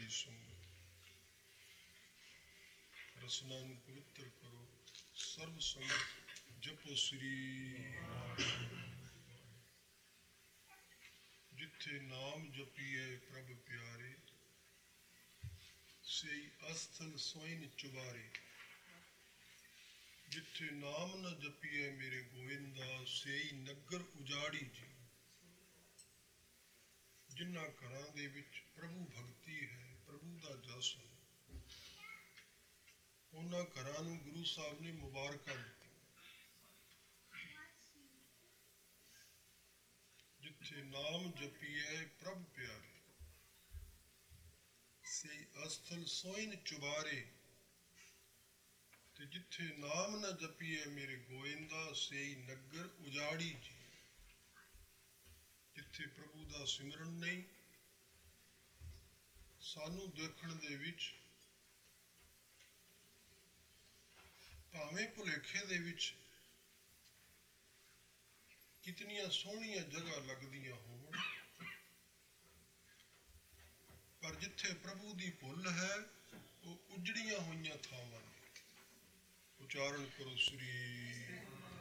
ਸੰਗਤ। ਰਸਨਾ ਨੂੰ ਪਵਿੱਤਰ ਕਰੋ। ਸਰਬ ਸੰਗਤ ਜਪੋ ਸ੍ਰੀ। ਜਿੱਥੇ ਨਾਮ ਜਪੀਏ ਪ੍ਰਭ ਪਿਆਰੇ, ਸਈ ਅਸਥਲ ਸੋਇਨ ਚੁਬਾਰੇ। ਜਿੱਥੇ ਨਾਮ ਨ ਜਪੀਏ ਮੇਰੇ ਗੋਇੰਦਾ, ਸਈ ਨਗਰ ਉਜਾੜੀ ਜੀ। ਜਿਨ੍ਹਾਂ ਘਰਾਂ ਦੇ ਵਿੱਚ ਪ੍ਰਭੂ ਭਗਤੀ ਹੈ, ਪ੍ਰਭੂ ਦਾ ਜਸ ਹੈ, ਉਹਨਾਂ ਘਰਾਂ ਨੂੰ ਗੁਰੂ ਸਾਹਿਬ ਨੇ ਮੁਬਾਰਕਾਂ ਦਿੱਤੀਆਂ। ਜਿੱਥੇ ਨਾਮ ਜਪੀਏ ਪ੍ਰਭ ਪਿਆਰੇ, ਸਈ ਅਸਥਲ ਸੋਇਨ ਚੁਬਾਰੇ। ਤੇ ਜਿੱਥੇ ਨਾਮ ਨਾ ਜਪੀਏ ਮੇਰੇ ਗੋਇੰਦਾ, ਸਈ ਨਗਰ ਉਜਾੜੀ ਜੀ। ਜਿੱਥੇ ਪ੍ਰਭੂ ਦਾ ਸਿਮਰਨ ਨਹੀਂ, ਸਾਨੂੰ ਦੇਖਣ ਦੇ ਵਿੱਚ ਭਾਵੇਂ ਭੁਲੇਖੇ ਦੇ ਵਿੱਚ ਕਿਤਨੀਆਂ ਸੋਹਣੀਆਂ ਜਗ੍ਹਾ ਲੱਗਦੀਆਂ ਹੋਣ, ਪਰ ਜਿੱਥੇ ਪ੍ਰਭੂ ਦੀ ਭੁੱਲ ਹੈ ਉਹ ਉਜੜੀਆਂ ਹੋਈਆਂ ਥਾਵਾਂ ਨੇ। ਉਚਾਰਨ ਕਰੋ ਸ੍ਰੀ।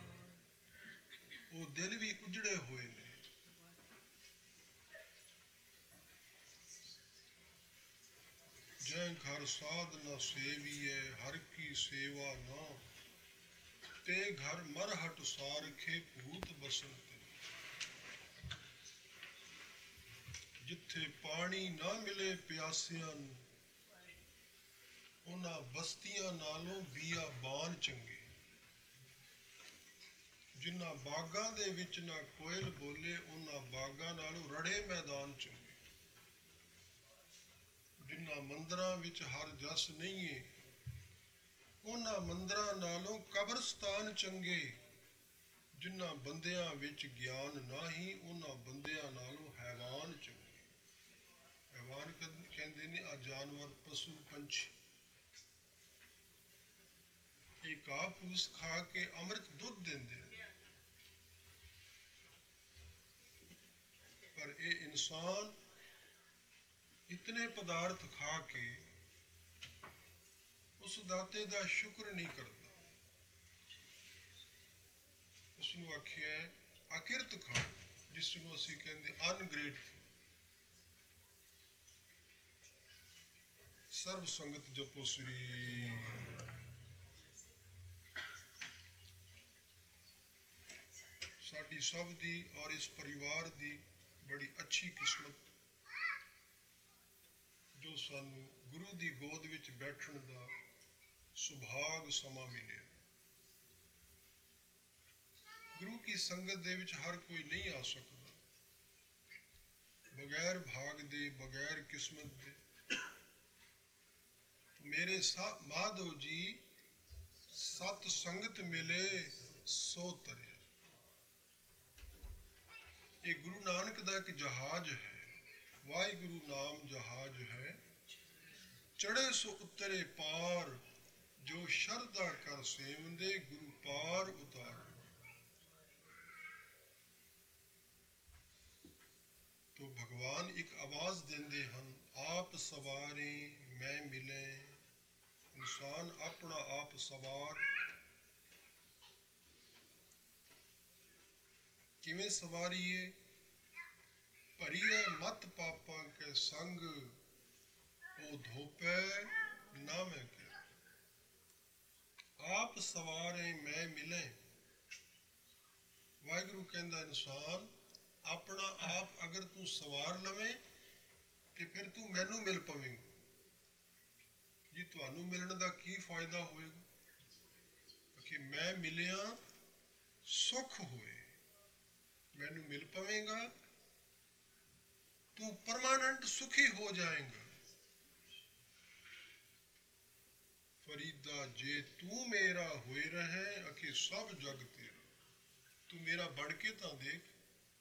ਉਹ ਦਿਲ ਵੀ ਉਜੜੇ ਹੋਏ ਨੇ। ਜੈ ਘਰ ਸਾਧ ਨਾ ਸੇਵੀਏ, ਹਰ ਕੀ ਸੇਵਾ ਨਾ, ਤੇ ਘਰ ਮਰਹਟ ਸਾਰਖੇ ਭੂਤ ਬਸਨ ਤੇ। ਜਿੱਥੇ ਪਾਣੀ ਨਾ ਮਿਲੇ ਪਿਆਸਿਆਂ ਨੂੰ, ਉਹਨਾਂ ਬਸਤੀਆਂ ਨਾਲੋਂ ਬੀਆਬਾਨ ਚੰਗੇ। ਜਿਨ੍ਹਾਂ ਬਾਗਾਂ ਦੇ ਵਿੱਚ ਨਾ ਕੋਇਲ ਬੋਲੇ, ਉਹਨਾਂ ਬਾਗਾਂ ਨਾਲੋਂ ਰੜੇ ਮੈਦਾਨ ਚੰਗੇ। ਜਿਨ੍ਹਾਂ ਮੰਦਰਾਂ ਵਿੱਚ ਹਰ ਜਸ ਨਹੀਂ ਏ, ਉਹਨਾਂ ਮੰਦਰਾਂ ਨਾਲੋਂ ਕਬਰਸਤਾਨ ਚੰਗੇ। ਜਿਨ੍ਹਾਂ ਬੰਦਿਆਂ ਵਿੱਚ ਗਿਆਨ ਨਹੀਂ, ਉਹਨਾਂ ਬੰਦਿਆਂ ਨਾਲੋਂ ਹੈਵਾਨ ਚੰਗੇ। ਹੈਵਾਨ ਕਹਿੰਦੇ ਨੇ ਆ ਜਾਨਵਰ, ਪਸ਼ੂ, ਪੰਛੀ। ਇਹ ਘਾਹ ਫੂਸ ਖਾ ਕੇ ਅੰਮ੍ਰਿਤ ਦੁੱਧ ਦਿੰਦੇ ਨੇ, ਪਰ ਇਹ ਇਨਸਾਨ ਇਤਨੇ ਪਦਾਰਥ ਖਾ ਕੇ ਉਸ ਦਾਤੇ ਦਾ ਸ਼ੁਕਰ ਨਹੀਂ ਕਰਦਾ। ਉਸ ਨੂੰ ਆਖਿਆ ਅਕਿਰਤ ਖਾਣ, ਜਿਸ ਨੂੰ ਅਸੀਂ ਕਹਿੰਦੇ ਅਨਗ੍ਰੇਟਫੁਲ। ਸਰਬ ਸੰਗਤ ਜਪੋ ਸ੍ਰੀ। ਸਾਡੀ ਸਭ ਦੀ ਔਰ ਇਸ ਪਰਿਵਾਰ ਦੀ ਬੜੀ ਅੱਛੀ ਕਿਸਮਤ ਜੋ ਸਾਨੂੰ ਗੁਰੂ ਦੀ ਗੋਦ ਵਿੱਚ ਬੈਠਣ ਦਾ ਸੁਭਾਗ ਸਮਾਂ ਮਿਲਿਆ। ਗੁਰੂ ਕੀ ਸੰਗਤ ਦੇ ਵਿੱਚ ਹਰ ਕੋਈ ਨਹੀਂ ਆ ਸਕਦਾ, ਬਗੈਰ ਭਾਗ ਦੇ, ਬਗੈਰ ਕਿਸਮਤ ਦੇ। ਮੇਰੇ ਮਾਧੋ ਜੀ ਸਤ ਸੰਗਤ ਮਿਲੇ ਸੋ ਤਰੇ। ਇਹ ਗੁਰੂ ਨਾਨਕ ਦਾ ਇੱਕ ਜਹਾਜ਼ ਹੈ। ਵਾਹਿਗੁਰੂ ਨਾਮ ਜਹਾਜ਼ ਹੈ, ਚੜੇ ਸੋ ਉਤਰੇ ਪਾਰ। ਜੋ ਸ਼ਰਧਾ ਕਰ ਸੇਵੰਦੇ, ਗੁਰੂ ਪਾਰ ਉਤਾਰ। तो भगवान एक आवाज देंदे ਹਨ, आप सवारे मैं मिले। इंसान अपना आप सवार किवें सवारीए। भरीए मत पापां के संग, ओ धोपे ना मैं के। आप सवारे मैं मिले। वाहिगुरु कहंदा इंसान अपना आप अगर तू सवार लवे तो फिर तू मैनू मिल पवेगा जी। तुहानू मिलने का की फायदा होएगा कि मैं मिलिया सुख होए, मैनू मिल पवेगा, तू परमानेंट सुखी हो जाएगा। फरीदा जे तू मेरा होए रहे, अखे सब जग तेरा। तू मेरा बन के तो देख,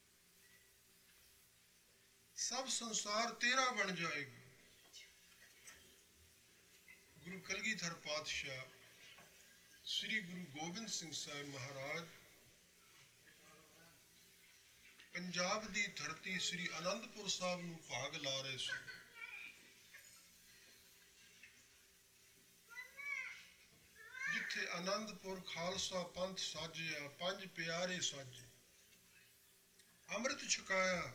सब संसार तेरा बन जाएगा। गुरु कलगीधर पातशाह श्री गुरु गोबिंद सिंह साहिब महाराज पंजाब की धरती श्री आनंदपुर साहब नूं भाग ला रहे सन। ਜਿੱਥੇ ਆਨੰਦਪੁਰ ਖਾਲਸਾ ਪੰਥ ਸਾਜਿਆ, ਪੰਜ ਪਿਆਰੇ ਸਾਜੇ, ਅੰਮ੍ਰਿਤ ਛਕਾਇਆ,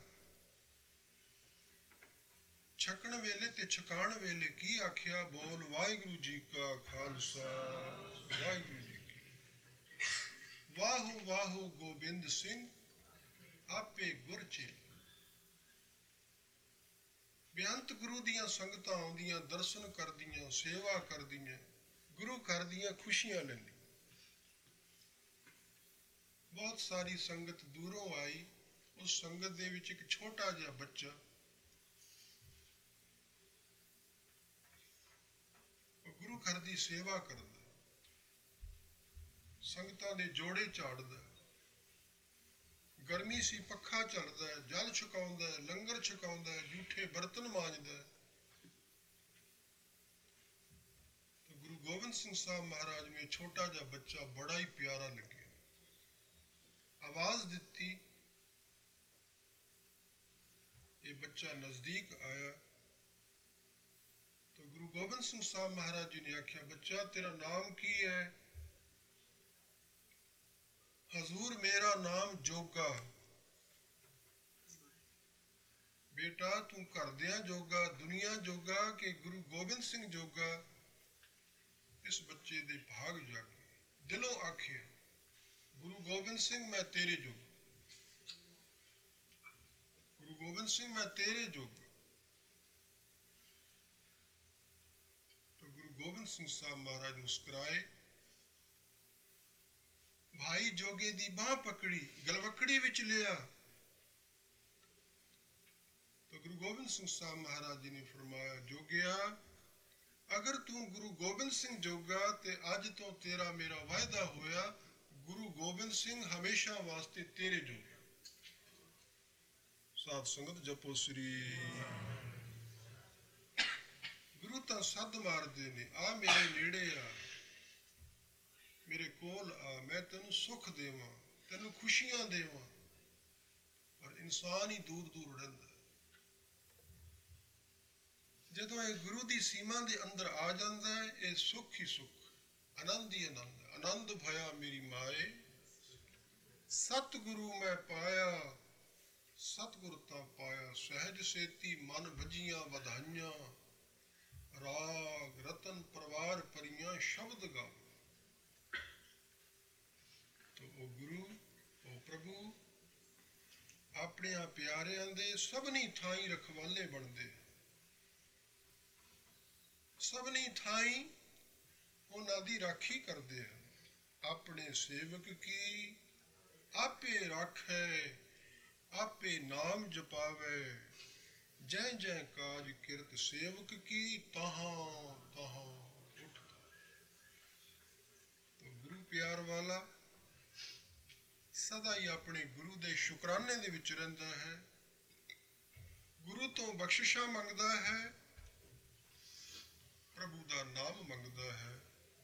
ਛਕਣ ਵੇਲੇ ਤੇ ਛਕਾਣ ਵੇਲੇ ਕੀ ਆਖਿਆ? ਬੋਲ ਵਾਹਿਗੁਰੂ ਜੀ ਕਾ ਖਾਲਸਾ, ਵਾਹਿਗੁਰੂ ਜੀ ਕੀ। ਵਾਹੋ ਵਾਹੋ ਗੋਬਿੰਦ ਸਿੰਘ ਆਪੇ ਗੁਰ ਚੇਲਾ। ਬੇਅੰਤ ਗੁਰੂ ਦੀਆਂ ਸੰਗਤਾਂ ਆਉਂਦੀਆਂ, ਦਰਸ਼ਨ ਕਰਦੀਆਂ, ਸੇਵਾ ਕਰਦੀਆਂ, ਗੁਰੂ ਘਰ ਦੀਆਂ ਖੁਸ਼ੀਆਂ ਲੈਂਦੀਆਂ। ਬਹੁਤ ਸਾਰੀ ਸੰਗਤ ਦੂਰੋਂ ਆਈ। ਉਸ ਸੰਗਤ ਦੇ ਵਿੱਚ ਇੱਕ ਛੋਟਾ ਜਿਹਾ ਬੱਚਾ, ਉਹ ਗੁਰੂ ਘਰ ਦੀ ਸੇਵਾ ਕਰਦਾ, ਸੰਗਤਾਂ ਦੇ ਜੋੜੇ ਝਾੜਦਾ। ਗਰਮੀ ਸੀ, ਪੱਖਾ ਚੱਲਦਾ, ਜਲ ਛਕਾਉਂਦਾ, ਲੰਗਰ ਛਕਾਉਂਦਾ, ਜੂਠੇ ਬਰਤਨ ਮਾਂਜਦਾ। ਤੇ ਗੁਰੂ ਗੋਬਿੰਦ ਸਿੰਘ ਸਾਹਿਬ ਮਹਾਰਾਜ ਨੂੰ ਇਹ ਛੋਟਾ ਜਿਹਾ ਬੱਚਾ ਬੜਾ ਹੀ ਪਿਆਰਾ ਲੱਗਿਆ। ਆਵਾਜ਼ ਦਿੱਤੀ, ਇਹ ਬੱਚਾ ਨਜ਼ਦੀਕ ਆਇਆ ਤਾਂ ਗੁਰੂ ਗੋਬਿੰਦ ਸਿੰਘ ਸਾਹਿਬ ਮਹਾਰਾਜ ਜੀ ਨੇ ਆਖਿਆ, ਬੱਚਾ ਤੇਰਾ ਨਾਮ ਕੀ ਹੈ? ਹਜ਼ੂਰ ਮੇਰਾ ਨਾਮ ਜੋਗਾ। ਬੇਟਾ ਤੂੰ ਘਰਦਿਆਂ ਜੋਗਾ, ਦੁਨੀਆ ਜੋਗਾ ਕਿ ਗੁਰੂ ਗੋਬਿੰਦ ਸਿੰਘ ਜੋਗਾ? ਇਸ ਬੱਚੇ ਦੇ ਭਾਗ ਜਾਗੇ, ਦਿਲੋਂ ਆਖਿਆ, ਗੁਰੂ ਗੋਬਿੰਦ ਸਿੰਘ ਮੈਂ ਤੇਰੇ ਜੋਗਾ, ਗੁਰੂ ਗੋਬਿੰਦ ਸਿੰਘ ਮੈਂ ਤੇਰੇ ਜੋਗਾ। ਤਾਂ ਗੁਰੂ ਗੋਬਿੰਦ ਸਿੰਘ ਸਾਹਿਬ ਮਹਾਰਾਜ ਮੁਸਕਰਾਏ, ਭਾਈ ਜੋਗੇ ਦੀ ਬਾਂਹ ਪਕੜੀ, ਗਲਵਕੜੀ ਵਿੱਚ ਲਿਆ। ਤਾਂ ਗੁਰੂ ਗੋਬਿੰਦ ਸਿੰਘ ਸਾਹਿਬ ਮਹਾਰਾਜ ਜੀ ਨੇ ਫਰਮਾਇਆ, ਜੋਗਿਆ ਅਗਰ ਤੂੰ ਗੁਰੂ ਗੋਬਿੰਦ ਸਿੰਘ ਜੋਗਾ ਤੇ ਅੱਜ ਤੋਂ ਤੇਰਾ ਮੇਰਾ ਵਾਅਦਾ ਹੋਇਆ, ਗੁਰੂ ਗੋਬਿੰਦ ਸਿੰਘ ਹਮੇਸ਼ਾ ਵਾਸਤੇ ਤੇਰੇ ਜੋਗਾ। ਸਾਧ ਸੰਗਤ ਜਪੋ ਸ੍ਰੀ। ਗੁਰੂ ਤਾਂ ਸੱਦ ਮਾਰਦੇ ਨੇ, ਆ ਮੇਰੇ ਨੇੜੇ ਆ, ਮੇਰੇ ਕੋਲ ਆ, ਮੈਂ ਤੈਨੂੰ ਸੁੱਖ ਦੇਵਾਂ, ਤੈਨੂੰ ਖੁਸ਼ੀਆਂ ਦੇਵਾਂ। ਪਰ ਇਨਸਾਨ ਹੀ ਦੂਰ ਦੂਰ ਰਹਿੰਦਾ। ਜਦੋਂ ਇਹ ਗੁਰੂ ਦੀ ਸੀਮਾ ਦੇ ਅੰਦਰ ਆ ਜਾਂਦਾ ਹੈ, ਇਹ ਸੁੱਖ ਹੀ ਸੁੱਖ, ਆਨੰਦ ਹੀ ਆਨੰਦ। ਆਨੰਦ ਭਇਆ ਮੇਰੀ ਮਾਏ, ਸਤਿਗੁਰੂ ਮੈਂ ਪਾਇਆ, ਸਤਿਗੁਰ ਤਾਂ ਪਾਇਆ। ਸਹਿਜ ਸੇਤੀ ਮਨ ਭਜੀਆਂ ਵਧਾਈਆਂ, ਰਾਗ ਰਤਨ ਪਰਵਾਰ ਭਰੀਆਂ, ਸ਼ਬਦ ਗਾ। ਤੋ ਉਹ ਗੁਰੂ, ਉਹ ਪ੍ਰਭੂ ਆਪਣਿਆਂ ਪਿਆਰਿਆਂ ਦੇ ਸਭਨੀ ਥਾਈਂ ਰਖਵਾਲੇ ਬਣਦੇ, ਸਭਨੀ ਥਾਈਂ ਉਹਨਾਂ ਦੀ ਰਾਖੀ ਕਰਦੇ ਹਨ। ਆਪਣੇ ਸੇਵਕ ਕੀ ਆਪੇ ਰਾਖੈ, ਆਪੇ ਨਾਮ ਜਪਾਵੇ, ਜੈ ਜੈ ਕਾਜ ਕਿਰਤ ਸੇਵਕ ਕੀ, ਤਹਾਂ ਤਹਾਂ ਉੱਠਦਾ। तो ਗੁਰੂ ਪਿਆਰ ਵਾਲਾ ਸਦਾ ਹੀ ਆਪਣੇ ਗੁਰੂ ਦੇ ਸ਼ੁਕਰਾਨੇ ਦੇ ਵਿੱਚ ਰਹਿੰਦਾ ਹੈ, ਗੁਰੂ ਤੋਂ ਬਖਸ਼ਿਸ਼ਾਂ ਮੰਗਦਾ ਹੈ, ਪ੍ਰਭੂ ਦਾ ਨਾਮ ਮੰਗਦਾ ਹੈ।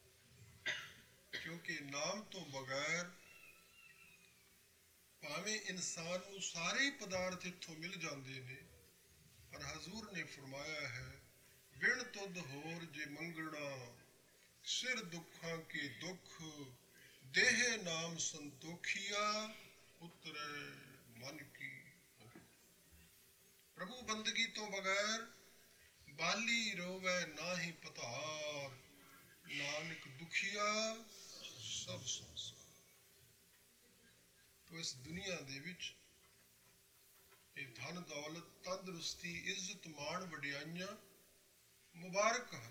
ਕਿਉਂਕਿ ਨਾਮ ਤੋਂ ਬਗੈਰ ਭਾਵੇਂ ਇਨਸਾਨ ਨੂੰ ਸਾਰੇ ਪਦਾਰਥ ਇੱਥੋਂ ਮਿਲ ਜਾਂਦੇ ਨੇ, ਪਰ ਹਜ਼ੂਰ ਨੇ ਫਰਮਾਇਆ ਹੈ, ਬਿਨ ਤੁਧ ਹੋਰ ਜੇ ਮੰਗਣਾ, ਸਿਰ ਦੁੱਖਾਂ ਕੇ ਦੁੱਖ, ਦੇਹ ਨਾਮ ਸੰਤੋਖੀਆ, ਉਤਰੇ ਮਨ ਕੀ। ਪ੍ਰਭੂ ਬੰਦਗੀ ਤੋਂ ਬਗੈਰ ਬਾਲੀ ਰੋਵੇ ਨਾਹੀ ਪਤਾਰ, ਨਾਨਕ ਦੁਖੀਆ ਸਭ ਸੰਸਾਰ। ਤੋ ਇਸ ਦੁਨੀਆ ਦੇ ਵਿੱਚ ਇਹ ਧਨ ਦੌਲਤ, ਤੰਦਰੁਸਤੀ, ਇੱਜ਼ਤ, ਮਾਣ, ਵਡਿਆਈਆਂ ਮੁਬਾਰਕ ਹਨ,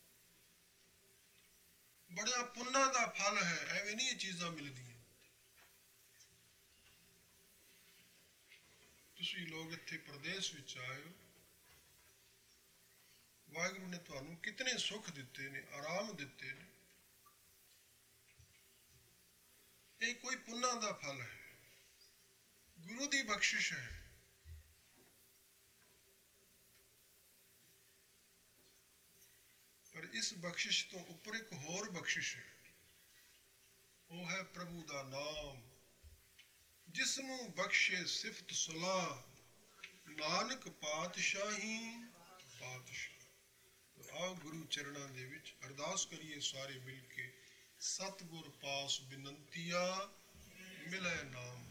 ਬੜਾ ਪੁੰਨਾਂ ਦਾ ਫਲ ਹੈ। ਐਵੇਂ ਨਹੀਂ ਇਹ ਚੀਜ਼ਾਂ ਮਿਲਦੀਆਂ। ਤੁਸੀਂ ਲੋਕ ਇੱਥੇ ਪ੍ਰਦੇਸ਼ ਵਿੱਚ ਆਏ ਹੋ, ਵਾਹਿਗੁਰੂ ਨੇ ਤੁਹਾਨੂੰ ਕਿਤਨੇ ਸੁੱਖ ਦਿੱਤੇ ਨੇ, ਆਰਾਮ ਦਿੱਤੇ ਨੇ। ਇਹ ਕੋਈ ਪੁੰਨਾਂ ਦਾ ਫਲ ਹੈ, ਗੁਰੂ ਦੀ ਬਖਸ਼ਿਸ਼ ਹੈ। ਪਰ ਇਸ ਬਖਸ਼ਿਸ਼ ਤੋਂ ਉੱਪਰ ਇੱਕ ਹੋਰ ਬਖਸ਼ਿਸ਼ ਹੈ, ਉਹ ਹੈ ਪ੍ਰਭੂ ਦਾ ਨਾਮ। ਜਿਸ ਨੂੰ ਬਖਸ਼ੇ ਸਿਫਤ ਸਲਾਹ, ਨਾਨਕ ਪਾਤਸ਼ਾਹੀ ਪਾਤਸ਼ਾਹ। ਆਓ ਗੁਰੂ ਚਰਨਾਂ ਦੇ ਵਿੱਚ ਅਰਦਾਸ ਕਰੀਏ ਸਾਰੇ ਮਿਲ ਕੇ। ਸਤਿਗੁਰ ਪਾਸ ਬਿਨੰਤੀਆ ਮਿਲੈ ਨਾਮ